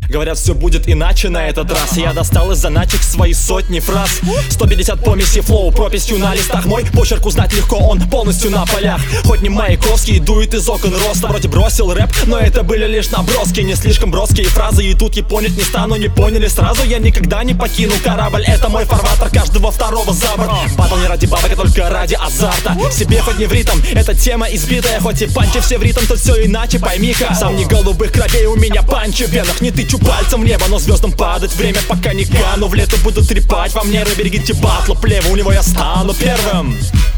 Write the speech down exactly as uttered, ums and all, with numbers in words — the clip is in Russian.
Говорят, все будет иначе на этот раз. Я достал из заначек свои сотни фраз. Сто пятьдесят помеси флоу прописью на листах. Мой почерк узнать легко, он полностью на полях. Хоть не Маяковский, дует из окон роста. Вроде бросил рэп, но это были лишь наброски. Не слишком броские фразы, и тут я понять не стану. Не поняли сразу, я никогда не покину корабль. Это мой фарватер, каждого второго за борт. Батл не ради бабок, а только ради азарта. Себе хоть не в ритм, эта тема избитая. Хоть и панчи все в ритм, тут все иначе, пойми-ка. Сам не голубых кровей, у меня панчи в венах. Не тычу пальцем в небо, но звездам падать время пока не кану. В лето буду трепать во мне, берегите батла плева. У него я стану первым.